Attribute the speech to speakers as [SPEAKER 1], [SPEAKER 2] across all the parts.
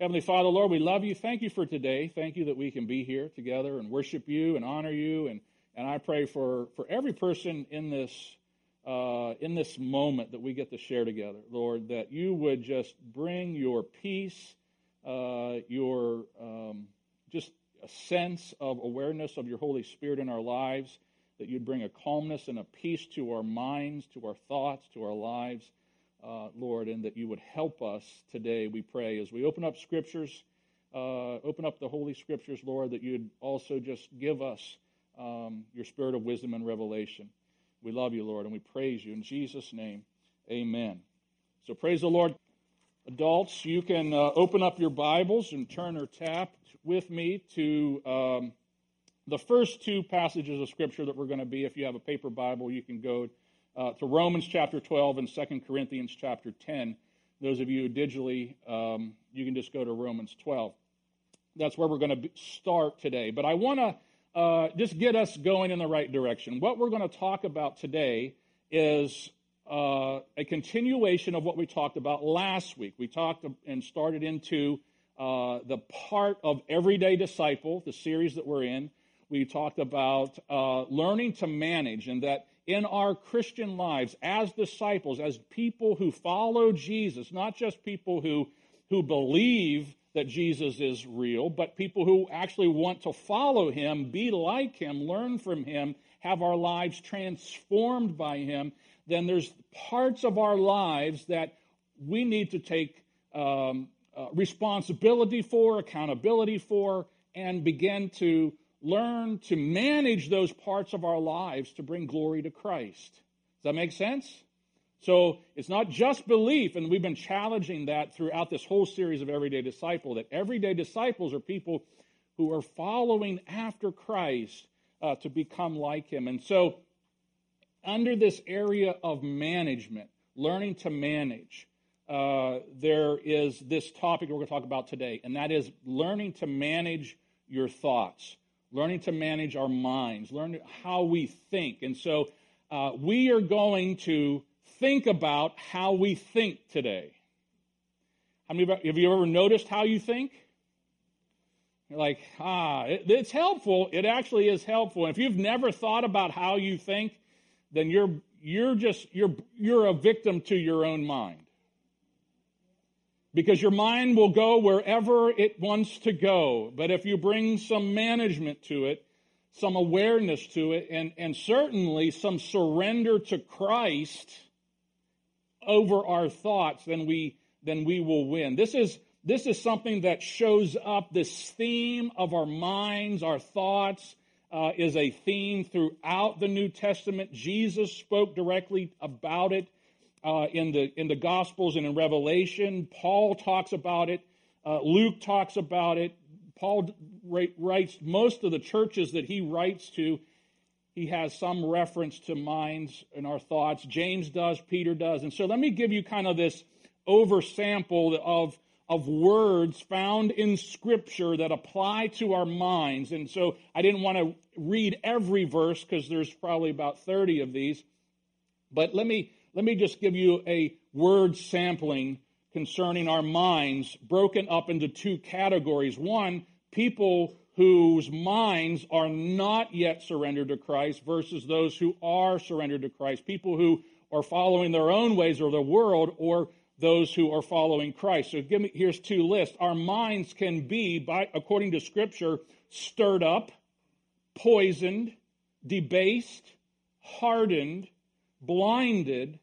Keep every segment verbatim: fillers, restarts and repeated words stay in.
[SPEAKER 1] Heavenly Father, Lord, we love you. Thank you for today. Thank you that we can be here together and worship you and honor you. And, and I pray for, for every person in this uh, in this moment that we get to share together, Lord, that you would just bring your peace, uh, your um, just a sense of awareness of your Holy Spirit in our lives, that you'd bring a calmness and a peace to our minds, to our thoughts, to our lives. Uh, Lord, and that you would help us today, we pray, as we open up Scriptures, uh, open up the Holy Scriptures, Lord, that you'd also just give us um, your spirit of wisdom and revelation. We love you, Lord, and we praise you. In Jesus' name, amen. So praise the Lord. Adults, you can uh, open up your Bibles and turn or tap with me to um, the first two passages of Scripture that we're going to be. If you have a paper Bible, you can go Uh, to Romans chapter twelve and Second Corinthians chapter ten. Those of you digitally, um, you can just go to Romans twelve. That's where we're going to start today. But I want to uh, just get us going in the right direction. What we're going to talk about today is uh, a continuation of what we talked about last week. We talked and started into uh, the part of Everyday Disciple, the series that we're in. We talked about uh, learning to manage, and that in our Christian lives as disciples, as people who follow Jesus, not just people who, who believe that Jesus is real, but people who actually want to follow him, be like him, learn from him, have our lives transformed by him, then there's parts of our lives that we need to take um, uh, responsibility for, accountability for, and begin to learn to manage those parts of our lives to bring glory to Christ. Does that make sense? So it's not just belief, and we've been challenging that throughout this whole series of Everyday Disciple, that everyday disciples are people who are following after Christ uh, to become like him. And so under this area of management, learning to manage, uh, there is this topic we're going to talk about today, and that is learning to manage your thoughts. Learning to manage our minds, learning how we think. And so uh, we are going to think about how we think today. How many of you, have you ever noticed how you think? You're like, ah, it, it's helpful. It actually is helpful. And if you've never thought about how you think, then you're you're just you're you're a victim to your own mind. Because your mind will go wherever it wants to go. But if you bring some management to it, some awareness to it, and, and certainly some surrender to Christ over our thoughts, then we then we will win. This is this is something that shows up. This theme of our minds, our thoughts, uh, is a theme throughout the New Testament. Jesus spoke directly about it. Uh, in the in the Gospels and in Revelation. Paul talks about it. Uh, Luke talks about it. Paul writes, most of the churches that he writes to, he has some reference to minds and our thoughts. James does, Peter does. And so let me give you kind of this oversample of, of words found in Scripture that apply to our minds. And so I didn't want to read every verse because there's probably about thirty of these. But let me... Let me just give you a word sampling concerning our minds, broken up into two categories. One, people whose minds are not yet surrendered to Christ versus those who are surrendered to Christ. People who are following their own ways or the world, or those who are following Christ. So give me, here's two lists. Our minds can be, by according to Scripture, stirred up, poisoned, debased, hardened, blinded,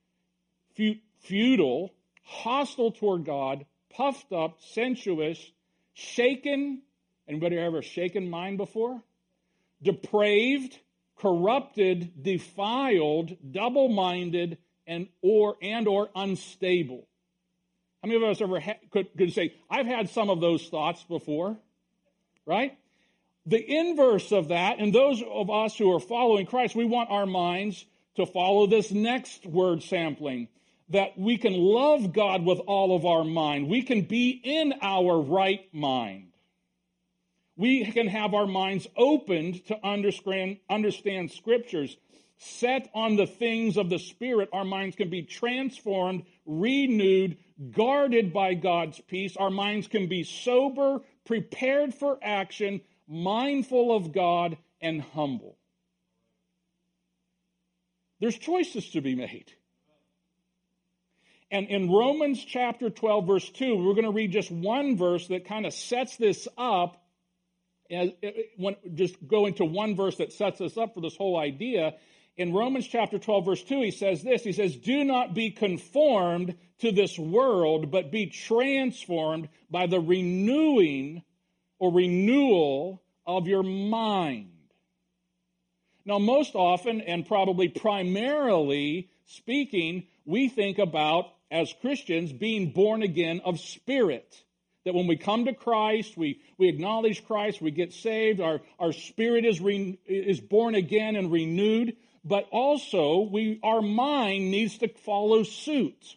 [SPEAKER 1] futile, hostile toward God, puffed up, sensuous, shaken. Anybody ever shaken mind before? Depraved, corrupted, defiled, double-minded, and or and or unstable. How many of us ever ha- could, could say, I've had some of those thoughts before, right? The inverse of that, and those of us who are following Christ, we want our minds to follow this next word sampling, that we can love God with all of our mind. We can be in our right mind. We can have our minds opened to understand, understand Scriptures. set on the things of the Spirit, our minds can be transformed, renewed, guarded by God's peace. Our minds can be sober, prepared for action, mindful of God, and humble. There's choices to be made. And in Romans chapter twelve, verse two, we're going to read just one verse that kind of sets this up. As, when, just go into one verse that sets us up for this whole idea. In Romans chapter twelve, verse two, he says this. He says, do not be conformed to this world, but be transformed by the renewing or renewal of your mind. Now, most often, and probably primarily speaking, we think about, as Christians, being born again of spirit. That when we come to Christ, we, we acknowledge Christ, we get saved, our, our spirit is, re, is born again and renewed, but also we our mind needs to follow suit.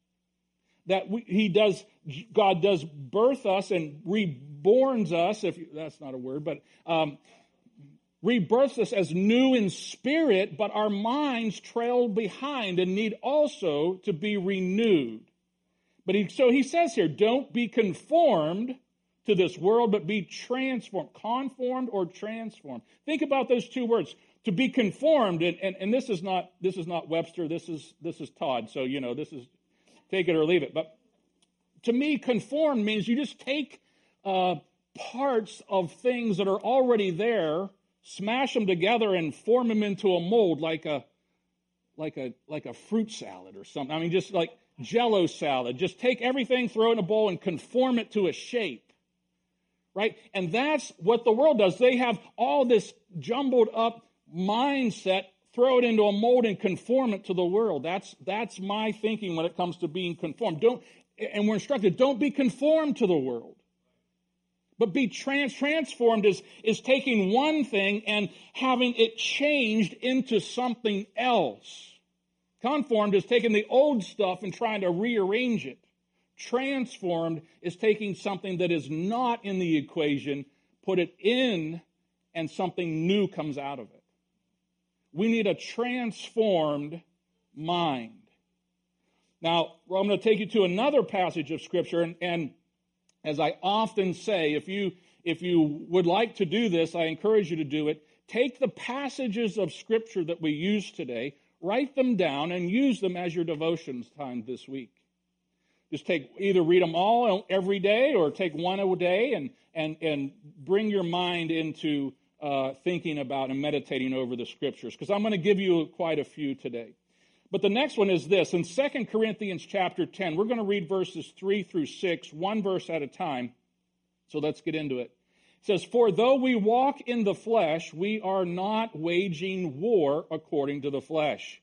[SPEAKER 1] That we, he does, God does birth us and reborns us, if that's not a word, but um, rebirths us as new in spirit, but our minds trail behind and need also to be renewed. But he, so he says here, don't be conformed to this world, but be transformed. Conformed or transformed. Think about those two words. To be conformed, and, and, and this is not this is not Webster, this is this is Todd, so you know, this is take it or leave it. But to me, conformed means you just take uh, parts of things that are already there, smash them together and form them into a mold, like a like a like a fruit salad or something. I mean, just like Jell-O salad. Just take everything, throw it in a bowl, and conform it to a shape, right? And that's what the world does. They have all this jumbled up mindset, throw it into a mold and conform it to the world. That's that's my thinking when it comes to being conformed. Don't, and we're instructed, don't be conformed to the world. But be trans, transformed is, is taking one thing and having it changed into something else. Conformed is taking the old stuff and trying to rearrange it. Transformed is taking something that is not in the equation, put it in, and something new comes out of it. We need a transformed mind. Now, I'm going to take you to another passage of Scripture, and, and as I often say, if you if you would like to do this, I encourage you to do it. Take the passages of Scripture that we use today, write them down, and use them as your devotions time this week. Just take, either read them all every day or take one a day and, and, and bring your mind into uh, thinking about and meditating over the Scriptures, because I'm going to give you quite a few today. But the next one is this. In Second Corinthians chapter ten, we're going to read verses three through six, one verse at a time. So let's get into it. It says, for though we walk in the flesh, we are not waging war according to the flesh.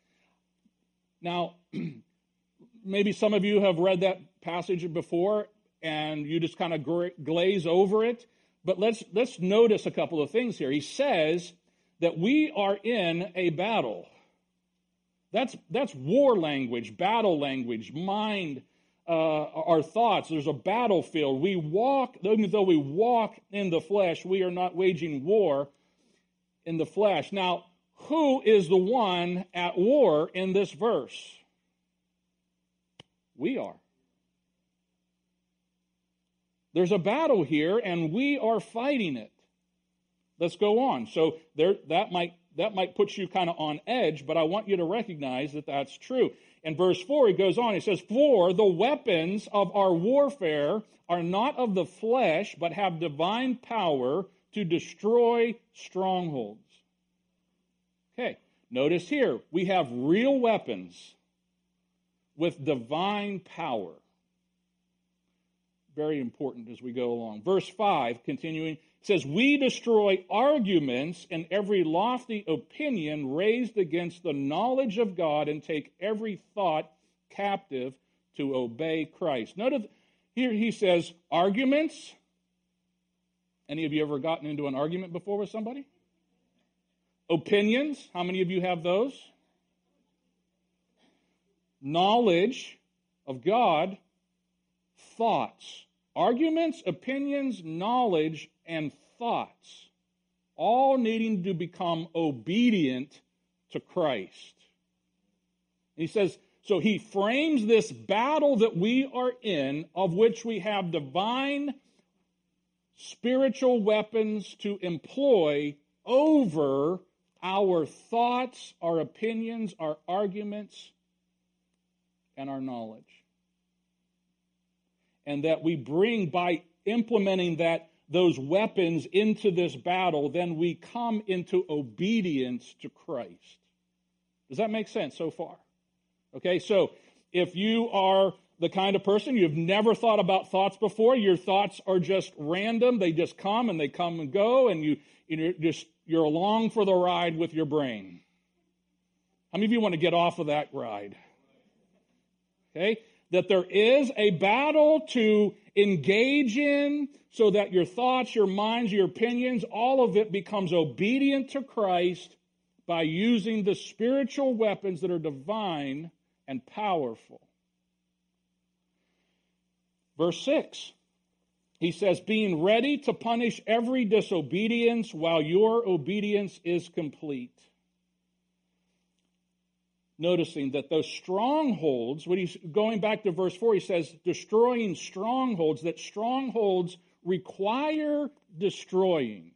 [SPEAKER 1] Now, maybe some of you have read that passage before and you just kind of glaze over it. But let's let's notice a couple of things here. He says that we are in a battle. That's that's war language, battle language, mind, uh, our thoughts. There's a battlefield. We walk, even though we walk in the flesh, we are not waging war in the flesh. Now, who is the one at war in this verse? We are. There's a battle here, and we are fighting it. Let's go on. So there, that might that might put you kind of on edge, but I want you to recognize that that's true. In verse four, he goes on. He says, for the weapons of our warfare are not of the flesh, but have divine power to destroy strongholds. Okay, notice here, we have real weapons with divine power. Very important as we go along. Verse five, continuing, says, we destroy arguments and every lofty opinion raised against the knowledge of God and take every thought captive to obey Christ. Notice here he says arguments. Any of you ever gotten into an argument before with somebody? Opinions. How many of you have those? Knowledge of God. Thoughts. Arguments, opinions, knowledge, and thoughts, all needing to become obedient to Christ. He says, so he frames this battle that we are in, of which we have divine spiritual weapons to employ over our thoughts, our opinions, our arguments, and our knowledge. And that we bring, by implementing that, those weapons into this battle, then we come into obedience to Christ. Does that make sense so far? Okay, so if you are the kind of person, you've never thought about thoughts before, your thoughts are just random, they just come and they come and go, and you, you're just, you're along for the ride with your brain. How many of you want to get off of that ride? Okay, that there is a battle to engage in so that your thoughts, your minds, your opinions, all of it becomes obedient to Christ by using the spiritual weapons that are divine and powerful. Verse six, he says, being ready to punish every disobedience while your obedience is complete. Noticing that those strongholds, when he's going back to verse four, he says, destroying strongholds, that strongholds require destroying.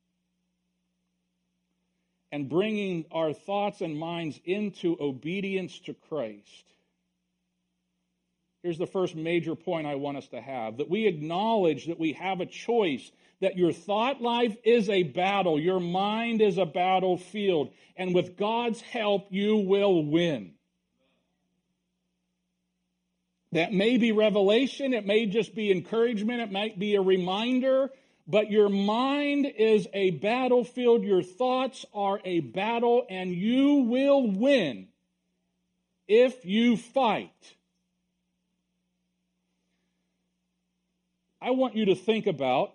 [SPEAKER 1] And bringing our thoughts and minds into obedience to Christ. Here's the first major point I want us to have, that we acknowledge that we have a choice, that your thought life is a battle, your mind is a battlefield, and with God's help, you will win. That may be revelation, it may just be encouragement, it might be a reminder, but your mind is a battlefield, your thoughts are a battle, and you will win if you fight. I want you to think about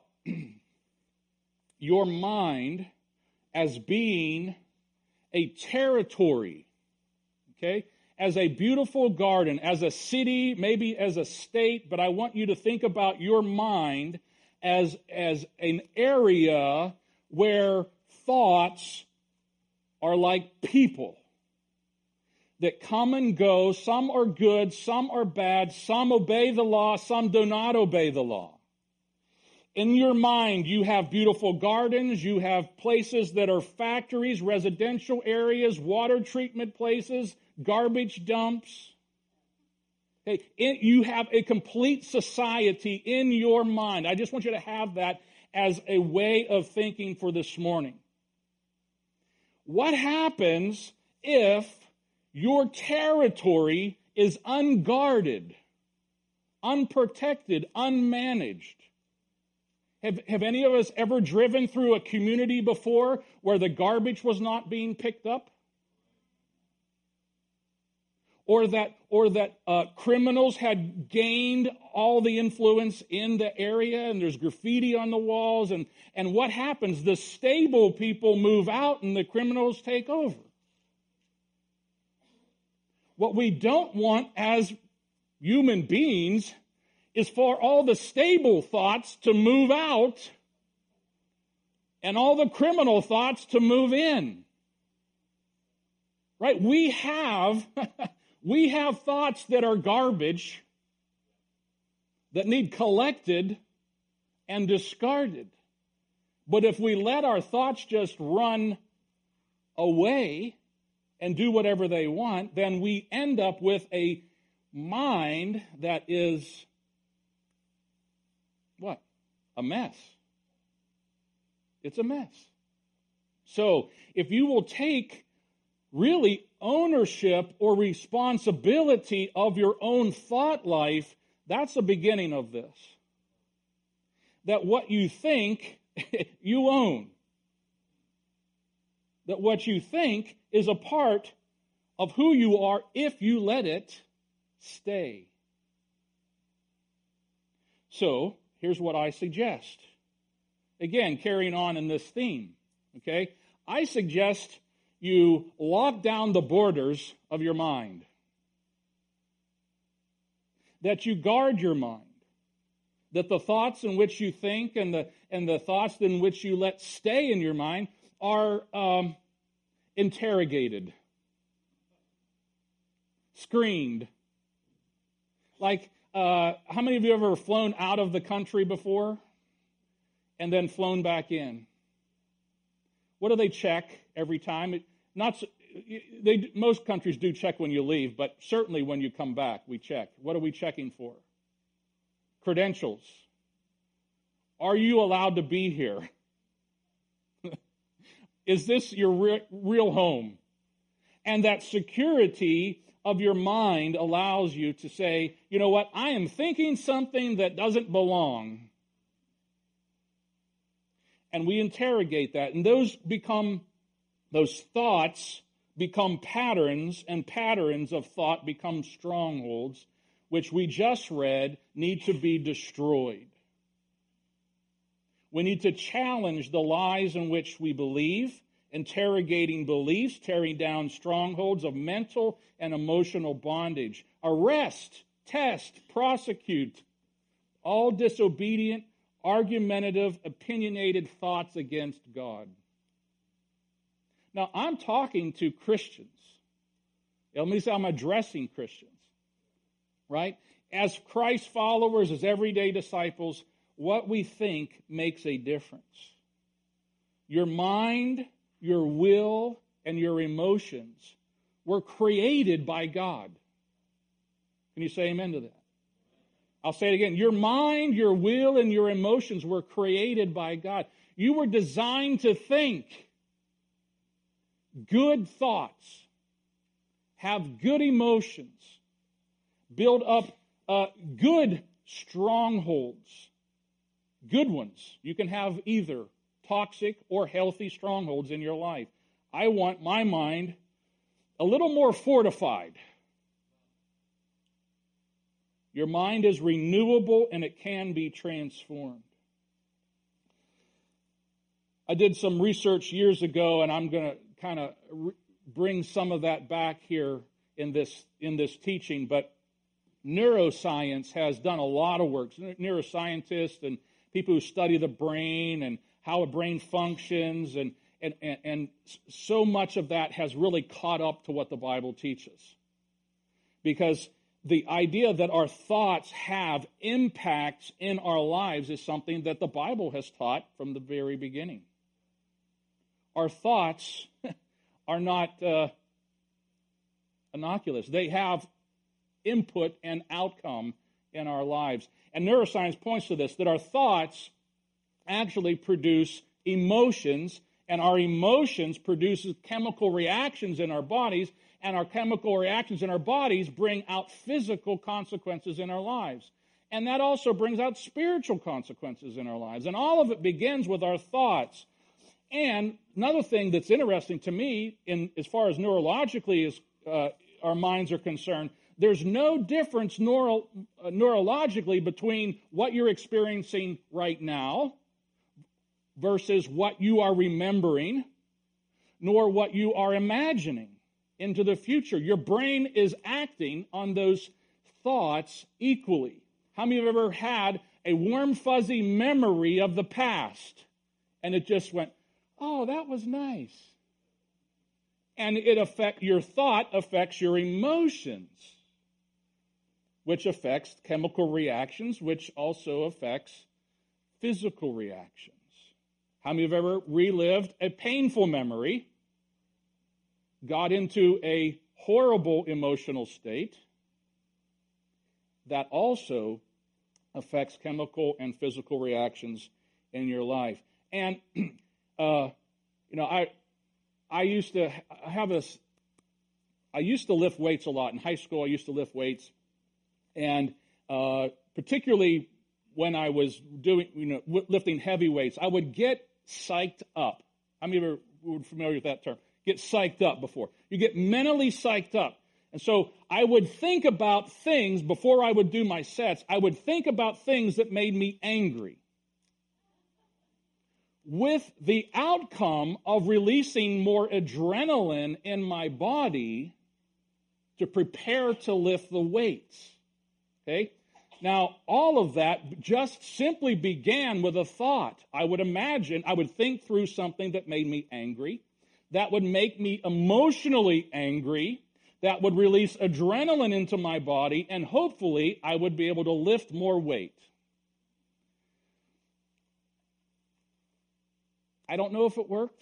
[SPEAKER 1] your mind as being a territory, okay? As a beautiful garden, as a city, maybe as a state, but I want you to think about your mind as, as an area where thoughts are like people that come and go. Some are good, some are bad, some obey the law, some do not obey the law. In your mind, you have beautiful gardens, you have places that are factories, residential areas, water treatment places, garbage dumps. Okay, it, you have a complete society in your mind. I just want you to have that as a way of thinking for this morning. What happens if your territory is unguarded, unprotected, unmanaged? Have, have any of us ever driven through a community before where the garbage was not being picked up? Or that, or that uh, criminals had gained all the influence in the area and there's graffiti on the walls, and, and what happens? The stable people move out and the criminals take over. What we don't want as human beings is for all the stable thoughts to move out and all the criminal thoughts to move in. Right? We have, we have thoughts that are garbage, that need collected and discarded. But if we let our thoughts just run away and do whatever they want, then we end up with a mind that is what? A mess. It's a mess. So if you will take really ownership or responsibility of your own thought life, that's the beginning of this. That what you think, you own. That what you think is a part of who you are if you let it stay. So, here's what I suggest. Again, carrying on in this theme, okay? I suggest you lock down the borders of your mind. That you guard your mind. That the thoughts in which you think and the and the thoughts in which you let stay in your mind are um, interrogated, screened. Like, uh, how many of you have ever flown out of the country before and then flown back in? What do they check every time? It, not they, most countries do check when you leave, but certainly when you come back, we check. What are we checking for? Credentials. Are you allowed to be here? Is this your re- real home? And that security of your mind allows you to say, you know what, I am thinking something that doesn't belong. And we interrogate that. And those become, those thoughts become patterns, and patterns of thought become strongholds, which we just read need to be destroyed. We need to challenge the lies in which we believe, interrogating beliefs, tearing down strongholds of mental and emotional bondage. Arrest, test, prosecute all disobedient, argumentative, opinionated thoughts against God. Now, I'm talking to Christians. At least I'm addressing Christians, right? As Christ followers, as everyday disciples, what we think makes a difference. Your mind, your will, and your emotions were created by God. Can you say amen to that? I'll say it again. Your mind, your will, and your emotions were created by God. You were designed to think good thoughts, have good emotions, build up uh, good strongholds, good ones. You can have either toxic or healthy strongholds in your life. I want my mind a little more fortified. Your mind is renewable and it can be transformed. I did some research years ago, and I'm going to kind of re- bring some of that back here in this in this teaching. But neuroscience has done a lot of work. Neuroscientists and people who study the brain and how a brain functions, and and, and, and so much of that has really caught up to what the Bible teaches. Because the idea that our thoughts have impacts in our lives is something that the Bible has taught from the very beginning. Our thoughts are not uh, innocuous. They have input and outcome in our lives. And neuroscience points to this, that our thoughts actually produce emotions, and our emotions produce chemical reactions in our bodies, and our chemical reactions in our bodies bring out physical consequences in our lives. And that also brings out spiritual consequences in our lives. And all of it begins with our thoughts. And another thing that's interesting to me, in as far as neurologically as uh, our minds are concerned, there's no difference neuro, uh, neurologically between what you're experiencing right now versus what you are remembering, nor what you are imagining into the future. Your brain is acting on those thoughts equally. How many have ever had a warm, fuzzy memory of the past, and it just went, oh, that was nice? And it affect your thought affects your emotions, which affects chemical reactions, which also affects physical reactions. How many have ever relived a painful memory, got into a horrible emotional state that also affects chemical and physical reactions in your life? And, uh, you know, I I used to have this, I used to lift weights a lot. In high school, I used to lift weights. And uh, particularly when I was doing, you know, lifting heavy weights, I would get psyched up. How many of you are familiar with that term? Get psyched up before. You get mentally psyched up. And so I would think about things before I would do my sets. I would think about things that made me angry, with the outcome of releasing more adrenaline in my body to prepare to lift the weights. Okay? Now, all of that just simply began with a thought. I would imagine, I would think through something that made me angry. that would make me emotionally angry, that would release adrenaline into my body, and hopefully I would be able to lift more weight. I don't know if it worked.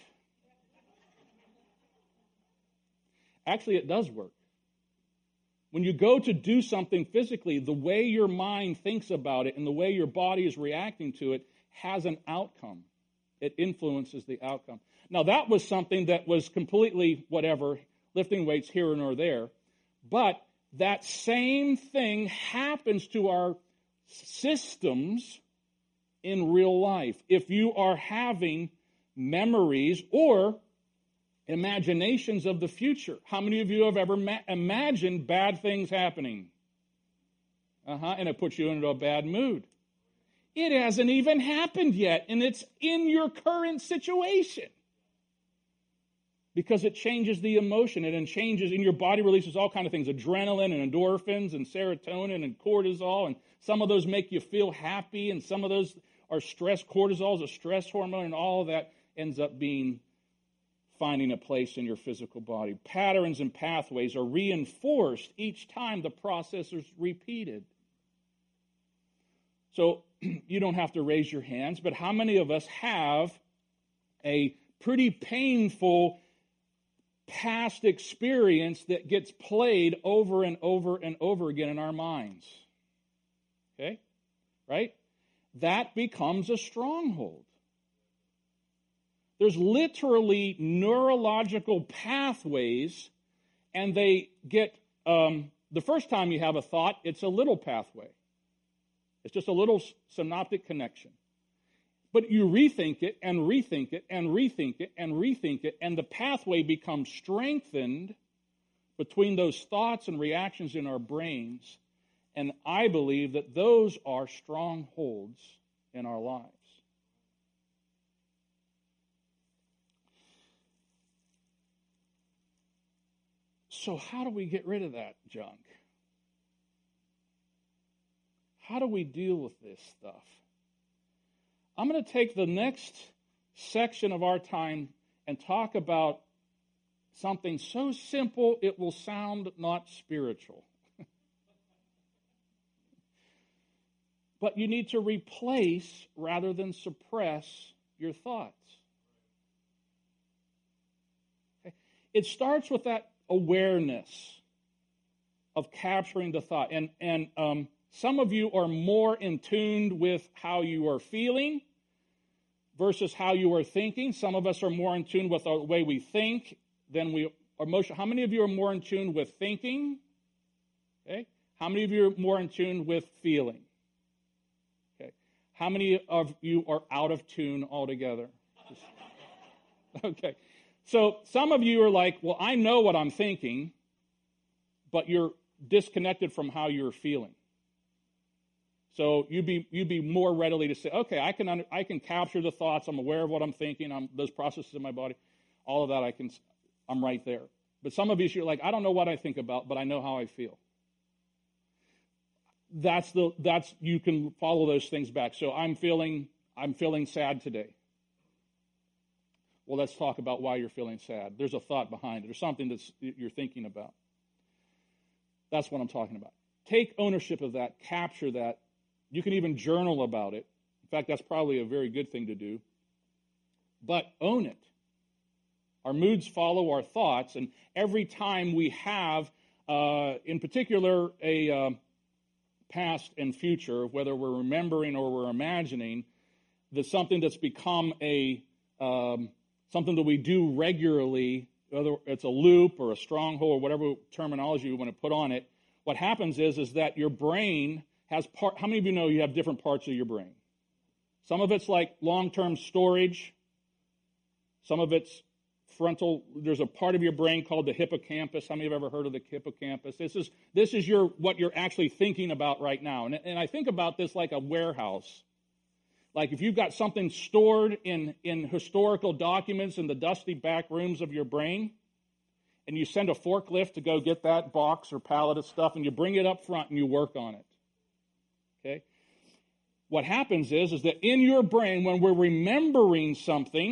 [SPEAKER 1] Actually, it does work. When you go to do something physically, the way your mind thinks about it and the way your body is reacting to it has an outcome. It influences the outcome. Now, that was something that was completely whatever, lifting weights here and there. But that same thing happens to our systems in real life. If you are having memories or imaginations of the future. How many of you have ever ma- imagined bad things happening? Uh-huh, and it puts you into a bad mood. It hasn't even happened yet, and it's in your current situation. Because it changes the emotion, and it changes, and your body releases all kinds of things, adrenaline and endorphins and serotonin and cortisol, and some of those make you feel happy, and some of those are stress. Cortisol is a stress hormone, and all of that ends up being finding a place in your physical body. Patterns and pathways are reinforced each time the process is repeated. So you don't have to raise your hands, but how many of us have a pretty painful past experience that gets played over and over and over again in our minds? Okay? Right? That becomes a stronghold. There's literally neurological pathways, and they get, um, the first time you have a thought, it's a little pathway. It's just a little synaptic connection. But you rethink it, and rethink it, and rethink it, and rethink it, and the pathway becomes strengthened between those thoughts and reactions in our brains, and I believe that those are strongholds in our lives. So how do we get rid of that junk? How do we deal with this stuff? I'm going to take the next section of our time and talk about something so simple it will sound not spiritual. But you need to replace rather than suppress your thoughts. Okay? It starts with that awareness of capturing the thought. And, and um, some of you are more in tune with how you are feeling versus how you are thinking. Some of us are more in tune with the way we think than we are emotional. How many of you are more in tune with thinking? Okay. How many of you are more in tune with feeling? Okay. How many of you are out of tune altogether? Just, okay. So some of you are like, well, I know what I'm thinking, but you're disconnected from how you're feeling. So you'd be you'd be more readily to say, okay, I can under, I can capture the thoughts. I'm aware of what I'm thinking. I'm those processes in my body, all of that. I can I'm right there. But some of you, you're like, I don't know what I think about, but I know how I feel. That's the that's you can follow those things back. So I'm feeling I'm feeling sad today. Well, let's talk about why you're feeling sad. There's a thought behind it. There's something that you're thinking about. That's what I'm talking about. Take ownership of that. Capture that. You can even journal about it. In fact, that's probably a very good thing to do. But own it. Our moods follow our thoughts, and every time we have, uh, in particular, a uh, past and future, whether we're remembering or we're imagining, there's something that's become a um, something that we do regularly, whether it's a loop or a stronghold or whatever terminology you want to put on it. What happens is, is that your brain has part. How many of you know you have different parts of your brain? Some of it's like long-term storage. Some of it's frontal. There's a part of your brain called the hippocampus. How many have ever heard of the hippocampus? This is this is your what you're actually thinking about right now. And, and I think about this like a warehouse. Like if you've got something stored in, in historical documents in the dusty back rooms of your brain, and you send a forklift to go get that box or pallet of stuff, and you bring it up front and you work on it. Okay? What happens is, is that in your brain, when we're remembering something,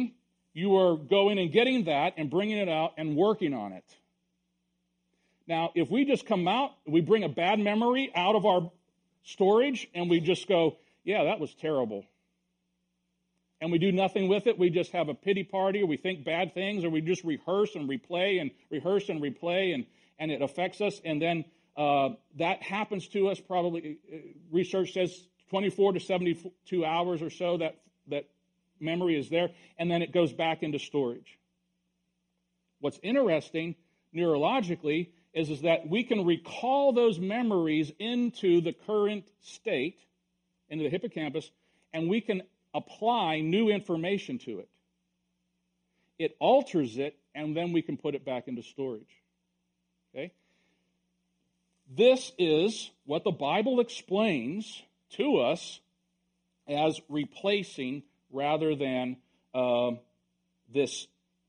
[SPEAKER 1] You are going and getting that and bringing it out and working on it. Now, if we just come out, we bring a bad memory out of our storage and we just go, yeah, that was terrible. And we do nothing with it. We just have a pity party, or we think bad things, or we just rehearse and replay and rehearse and replay, and, and it affects us. And then uh, that happens to us probably, uh, research says twenty-four to seventy-two hours or so that, that memory is there, and then it goes back into storage. What's interesting neurologically is, is that we can recall those memories into the current state, into the hippocampus, and we can apply new information to it. It alters it, and then we can put it back into storage. Okay? This is what the Bible explains to us as replacing rather than uh, this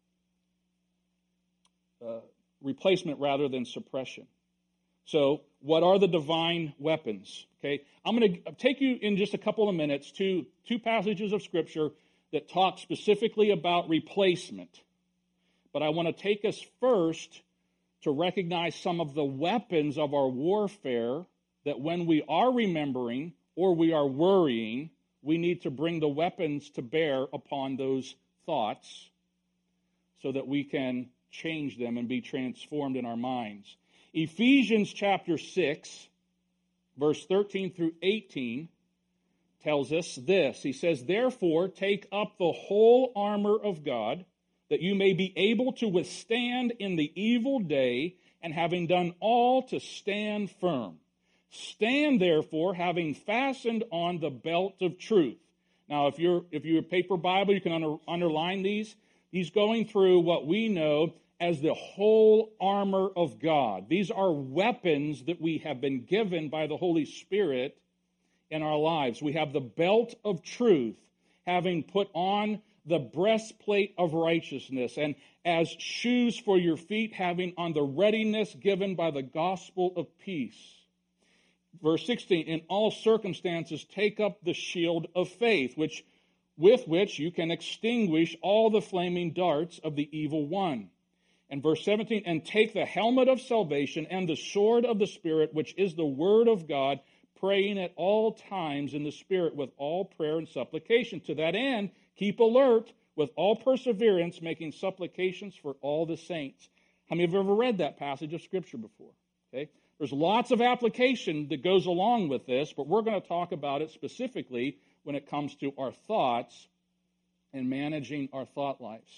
[SPEAKER 1] uh, replacement rather than suppression. So, what are the divine weapons? Okay, I'm going to take you in just a couple of minutes to two passages of Scripture that talk specifically about replacement. But I want to take us first to recognize some of the weapons of our warfare that when we are remembering or we are worrying, we need to bring the weapons to bear upon those thoughts so that we can change them and be transformed in our minds. Ephesians chapter six, verse thirteen through eighteen, tells us this. He says, "Therefore, take up the whole armor of God, that you may be able to withstand in the evil day, and having done all, to stand firm. Stand, therefore, having fastened on the belt of truth." Now, if you're if you're a paper Bible, you can under, underline these. He's going through what we know as the whole armor of God. These are weapons that we have been given by the Holy Spirit in our lives. We have the belt of truth, having put on the breastplate of righteousness, and as shoes for your feet, having on the readiness given by the gospel of peace. Verse sixteen, "In all circumstances take up the shield of faith, which with which you can extinguish all the flaming darts of the evil one." And verse seventeen, "And take the helmet of salvation and the sword of the Spirit, which is the word of God, praying at all times in the Spirit with all prayer and supplication. To that end, keep alert with all perseverance, making supplications for all the saints." How many of you have ever read that passage of Scripture before? Okay, there's lots of application that goes along with this, but we're going to talk about it specifically when it comes to our thoughts and managing our thought lives.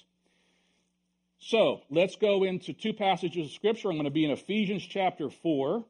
[SPEAKER 1] So, let's go into two passages of Scripture. I'm going to be in Ephesians chapter four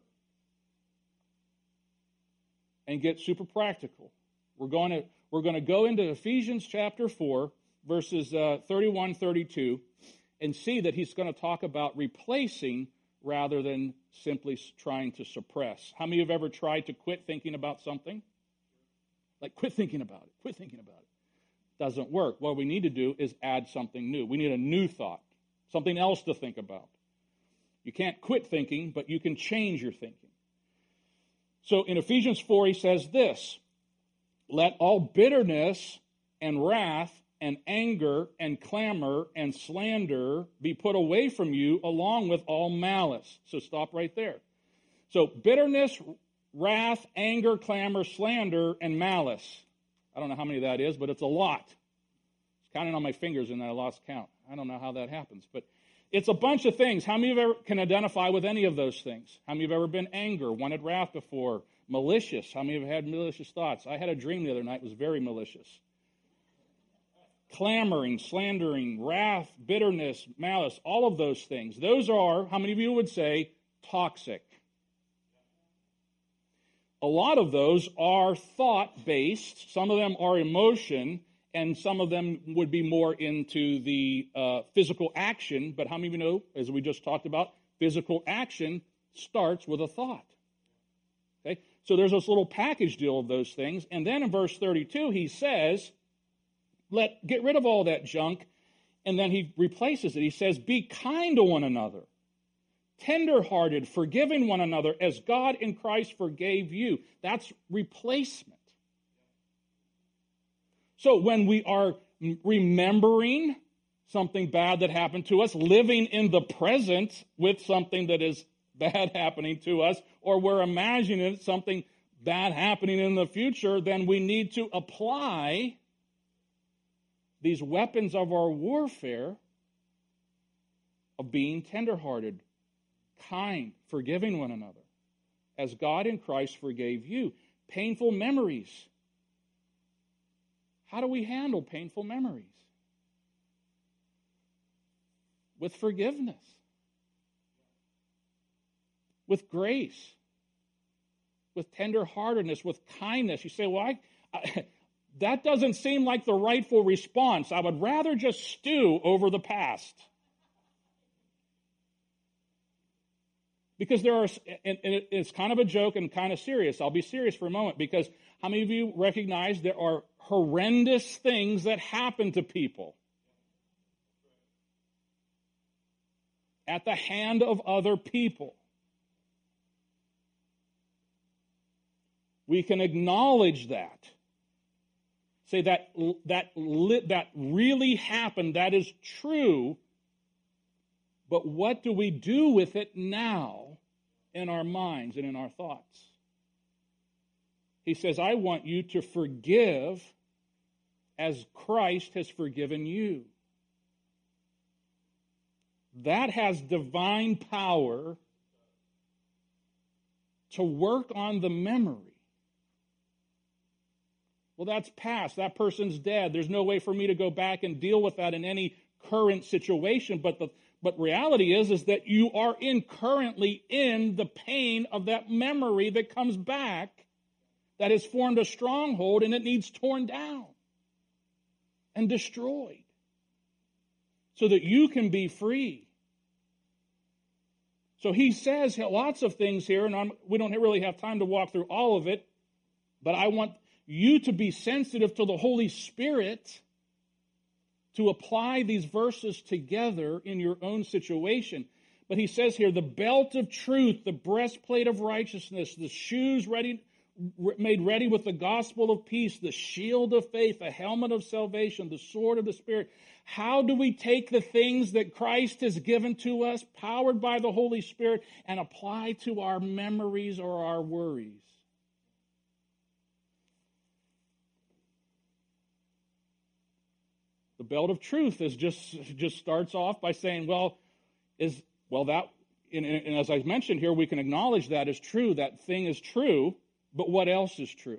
[SPEAKER 1] and get super practical. We're going to, we're going to go into Ephesians chapter four, verses uh, thirty-one, thirty-two, and see that he's going to talk about replacing rather than simply trying to suppress. How many of you have ever tried to quit thinking about something? Like, quit thinking about it, quit thinking about it. Doesn't work. What we need to do is add something new. We need a new thought, something else to think about. You can't quit thinking, but you can change your thinking. So in Ephesians four, he says this, "Let all bitterness and wrath and anger and clamor and slander be put away from you, along with all malice." So stop right there. So bitterness, wrath, anger, clamor, slander, and malice. I don't know how many that is, but it's a lot. It's counting on my fingers and I lost count. I don't know how that happens, but it's a bunch of things. How many of you ever can identify with any of those things? How many of you have ever been anger, wanted wrath before? Malicious. How many of you have had malicious thoughts? I had a dream the other night. It was very malicious. Clamoring, slandering, wrath, bitterness, malice, all of those things. Those are, how many of you would say, toxic? A lot of those are thought-based. Some of them are emotion, and some of them would be more into the uh, physical action. But how many of you know, as we just talked about, physical action starts with a thought? Okay, so there's this little package deal of those things. And then in verse thirty-two, he says, let get rid of all that junk. And then he replaces it. He says, "Be kind to one another, tender-hearted, forgiving one another, as God in Christ forgave you." That's replacement. So when we are remembering something bad that happened to us, living in the present with something that is bad happening to us, or we're imagining something bad happening in the future, then we need to apply these weapons of our warfare of being tenderhearted, kind, forgiving one another, as God in Christ forgave you. Painful memories. How do we handle painful memories? With forgiveness. With grace. With tenderheartedness, with kindness. You say, well, I, I, that doesn't seem like the rightful response. I would rather just stew over the past. Because there are, and it's kind of a joke and kind of serious. I'll be serious for a moment, because how many of you recognize there are horrendous things that happen to people at the hand of other people? We can acknowledge that. Say that that that really happened, that is true. But what do we do with it now in our minds and in our thoughts? He says, I want you to forgive as Christ has forgiven you. That has divine power to work on the memory. Well, that's past. That person's dead. There's no way for me to go back and deal with that in any current situation. But the but reality is, is that you are in currently in the pain of that memory that comes back, that has formed a stronghold, and it needs torn down and destroyed so that you can be free. So he says lots of things here, and I'm, we don't really have time to walk through all of it, but I want you to be sensitive to the Holy Spirit to apply these verses together in your own situation. But he says here, the belt of truth, the breastplate of righteousness, the shoes ready, made ready with the gospel of peace, the shield of faith, the helmet of salvation, the sword of the Spirit. How do we take the things that Christ has given to us, powered by the Holy Spirit, and apply to our memories or our worries? The belt of truth is just just starts off by saying, well, is well that and, and as I mentioned here, we can acknowledge that is true. That thing is true, but what else is true?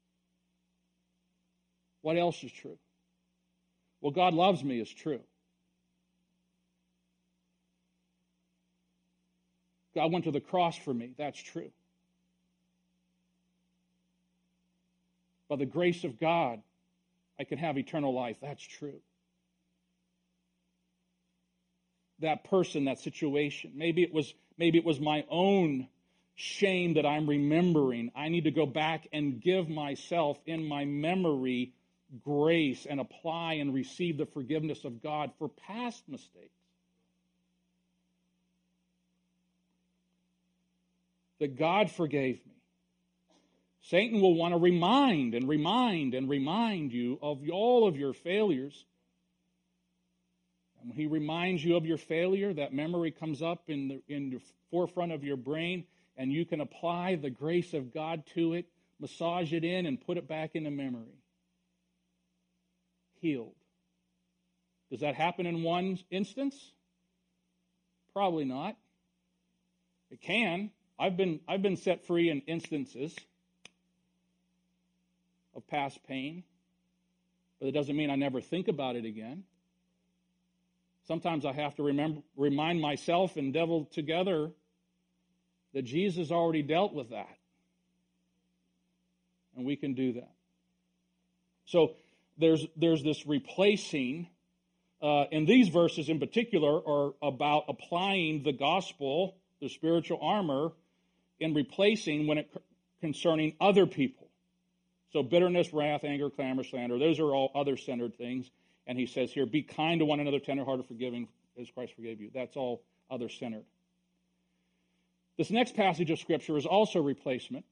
[SPEAKER 1] What else is true? Well, God loves me is true. God went to the cross for me. That's true. By the grace of God, I can have eternal life. That's true. That person, that situation, maybe it was maybe it was my own shame that I'm remembering. I need to go back and give myself in my memory grace and apply and receive the forgiveness of God for past mistakes. That God forgave me. Satan will want to remind and remind and remind you of all of your failures. And when he reminds you of your failure, that memory comes up in the, in the forefront of your brain, and you can apply the grace of God to it, massage it in, and put it back into memory. Healed. Does that happen in one instance? Probably not. It can. I've been I've been set free in instances of past pain, but it doesn't mean I never think about it again. Sometimes I have to remember, remind myself and devil together that Jesus already dealt with that. And we can do that. So there's there's this replacing, uh, and these verses in particular are about applying the gospel, the spiritual armor, in replacing when it concerning other people. So bitterness, wrath, anger, clamor, slander, those are all other-centered things. And he says here, be kind to one another, tenderhearted, forgiving, as Christ forgave you. That's all other-centered. This next passage of Scripture is also replacement.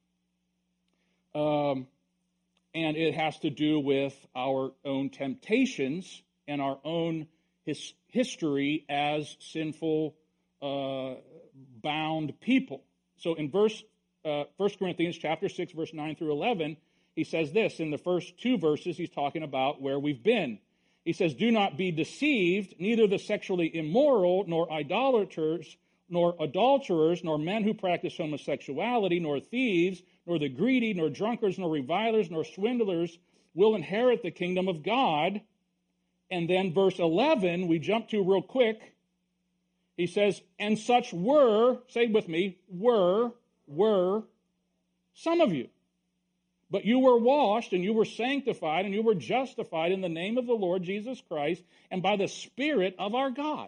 [SPEAKER 1] Um, and it has to do with our own temptations and our own his history as sinful, uh, bound people. So in verse uh, First Corinthians chapter six, verse nine through eleven, he says this. In the first two verses, he's talking about where we've been. He says, "Do not be deceived, neither the sexually immoral, nor idolaters, nor adulterers, nor men who practice homosexuality, nor thieves, nor the greedy, nor drunkards, nor revilers, nor swindlers will inherit the kingdom of God." And then verse eleven, we jump to real quick. He says, "And such were," say with me, were, were some of you. But you were washed, and you were sanctified, and you were justified in the name of the Lord Jesus Christ, and by the Spirit of our God.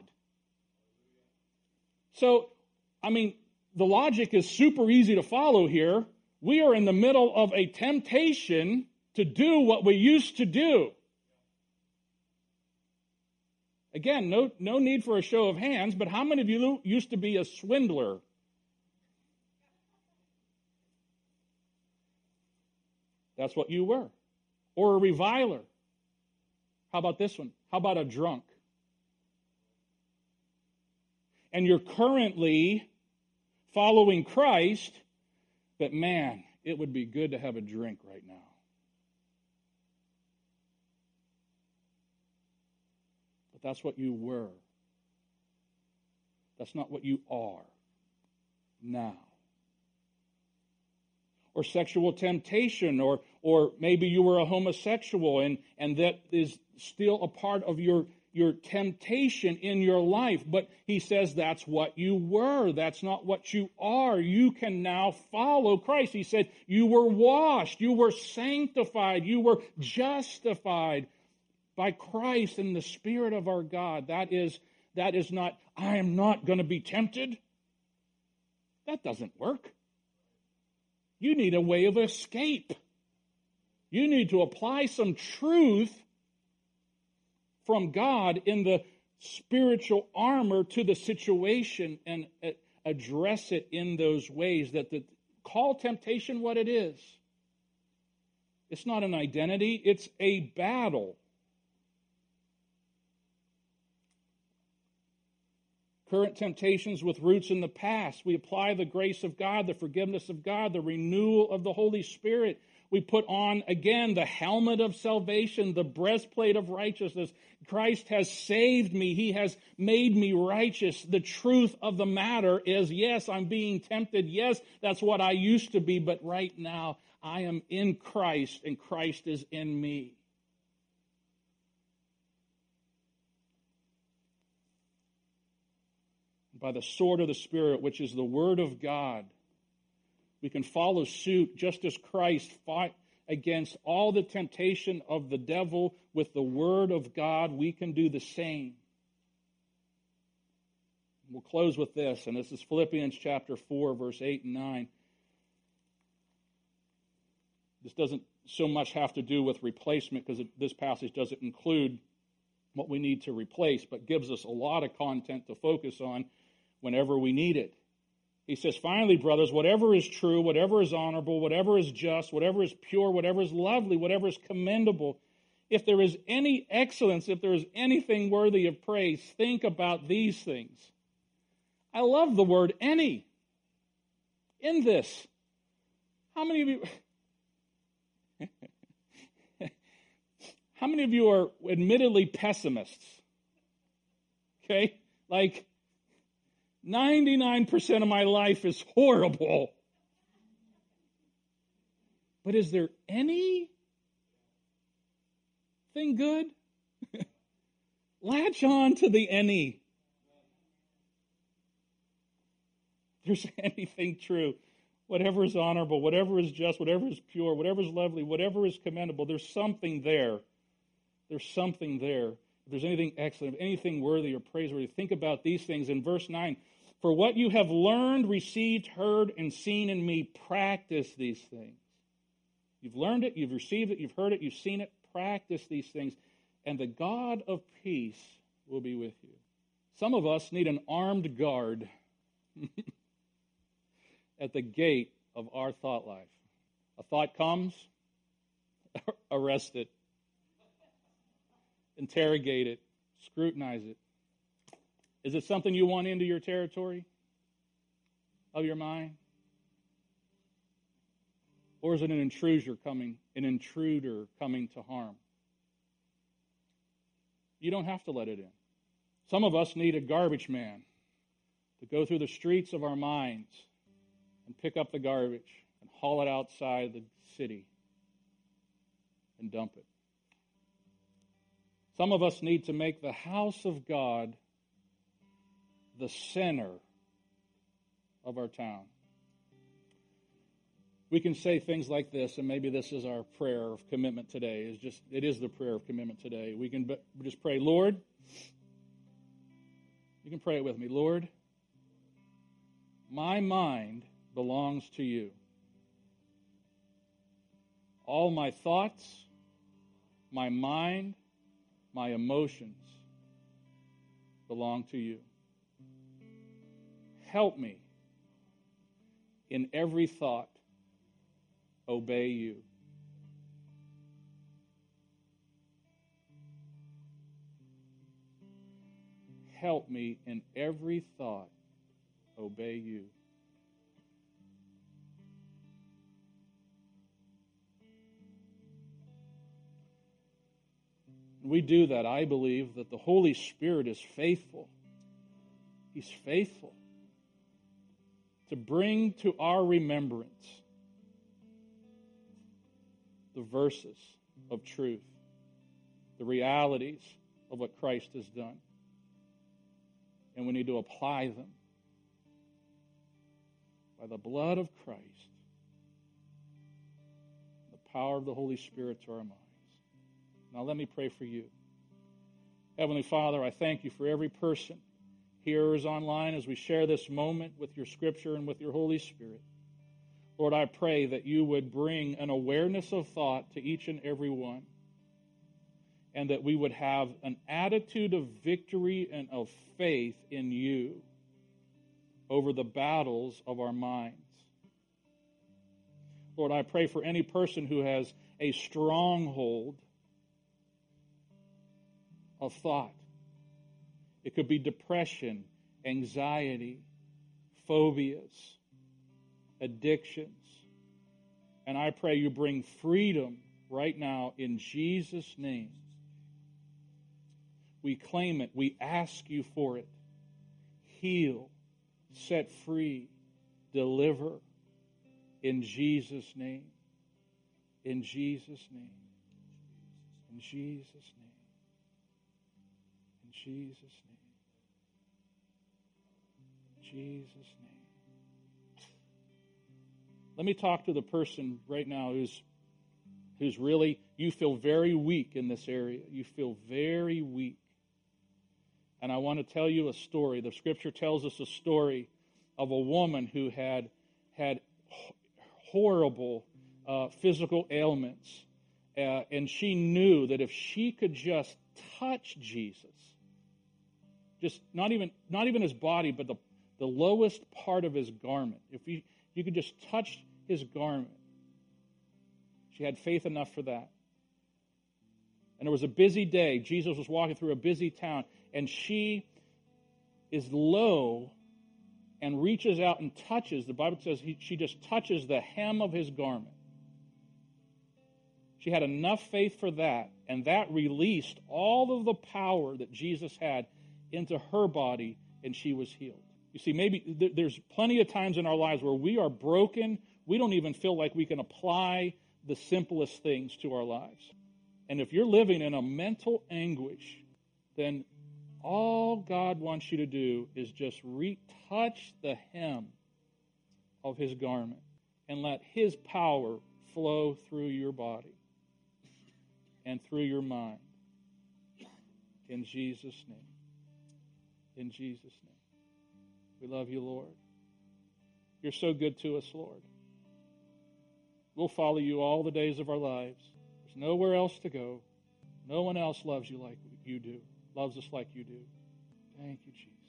[SPEAKER 1] So, I mean, the logic is super easy to follow here. We are in the middle of a temptation to do what we used to do. Again, no, no need for a show of hands, but how many of you used to be a swindler? That's what you were. Or a reviler. How about this one? How about a drunk? And you're currently following Christ, but man, it would be good to have a drink right now. But that's what you were. That's not what you are now. Or sexual temptation, or or maybe you were a homosexual, and, and that is still a part of your, your temptation in your life. But he says that's what you were. That's not what you are. You can now follow Christ. He said you were washed, you were sanctified, you were justified by Christ and the Spirit of our God. That is, that is not, I am not going to be tempted. That doesn't work. You need a way of escape. You need to apply some truth from God in the spiritual armor to the situation and address it in those ways. That the call temptation what it is. It's not an identity, it's a battle. Current temptations with roots in the past. We apply the grace of God, the forgiveness of God, the renewal of the Holy Spirit. We put on, again, the helmet of salvation, the breastplate of righteousness. Christ has saved me. He has made me righteous. The truth of the matter is, yes, I'm being tempted. Yes, that's what I used to be. But right now, I am in Christ, and Christ is in me. By the sword of the Spirit, which is the Word of God, we can follow suit just as Christ fought against all the temptation of the devil with the Word of God. We can do the same. We'll close with this, and this is Philippians chapter four, verse eight and nine. This doesn't so much have to do with replacement, because this passage doesn't include what we need to replace, but gives us a lot of content to focus on whenever we need it. He says, "Finally, brothers, whatever is true, whatever is honorable, whatever is just, whatever is pure, whatever is lovely, whatever is commendable, if there is any excellence, if there is anything worthy of praise, think about these things." I love the word any in this. How many of you how many of you are admittedly pessimists? Okay? Like, ninety-nine percent of my life is horrible. But is there anything good? Latch on to the any. If there's anything true, whatever is honorable, whatever is just, whatever is pure, whatever is lovely, whatever is commendable, there's something there. There's something there. If there's anything excellent, anything worthy or praiseworthy, think about these things. In verse nine, "For what you have learned, received, heard, and seen in me, practice these things." You've learned it, you've received it, you've heard it, you've seen it, practice these things, and the God of peace will be with you. Some of us need an armed guard at the gate of our thought life. A thought comes, arrest it, interrogate it, Scrutinize it. Is it something you want into your territory of your mind? Or is it an intruder coming, an intruder coming to harm? You don't have to let it in. Some of us need a garbage man to go through the streets of our minds and pick up the garbage and haul it outside the city and dump it. Some of us need to make the house of God the center of our town. We can say things like this, and maybe this is our prayer of commitment today. Is just it is the prayer of commitment today. We can just pray, Lord, you can pray it with me. Lord, my mind belongs to you. All my thoughts, my mind, my emotions belong to you. Help me in every thought obey you. Help me in every thought obey you. We do that. I believe that the Holy Spirit is faithful. He's faithful to bring to our remembrance the verses of truth, the realities of what Christ has done. And we need to apply them by the blood of Christ, the power of the Holy Spirit to our minds. Now let me pray for you. Heavenly Father, I thank you for every person here or is online as we share this moment with your Scripture and with your Holy Spirit. Lord, I pray that you would bring an awareness of thought to each and every one, and that we would have an attitude of victory and of faith in you over the battles of our minds. Lord, I pray for any person who has a stronghold of thought. It could be depression, anxiety, phobias, addictions. And I pray you bring freedom right now in Jesus' name. We claim it. We ask you for it. Heal, set free, deliver in Jesus' name. In Jesus' name. In Jesus' name. In Jesus' name. In Jesus' name. Let me talk to the person right now who's who's really, you feel very weak in this area. You feel very weak. And I want to tell you a story. The Scripture tells us a story of a woman who had had horrible uh, physical ailments. Uh, and she knew that if she could just touch Jesus, just not even not even his body, but the, the lowest part of his garment, if you, you could just touch his garment, she had faith enough for that. And there was a busy day. Jesus was walking through a busy town, and she is low and reaches out and touches. The Bible says he, she just touches the hem of his garment. She had enough faith for that, and that released all of the power that Jesus had into her body, and she was healed. You see, maybe th- there's plenty of times in our lives where we are broken. We don't even feel like we can apply the simplest things to our lives. And if you're living in a mental anguish, then all God wants you to do is just retouch the hem of his garment and let his power flow through your body and through your mind. In Jesus' name. In Jesus' name. We love you, Lord. You're so good to us, Lord. We'll follow you all the days of our lives. There's nowhere else to go. No one else loves you like you do, loves us like you do. Thank you, Jesus.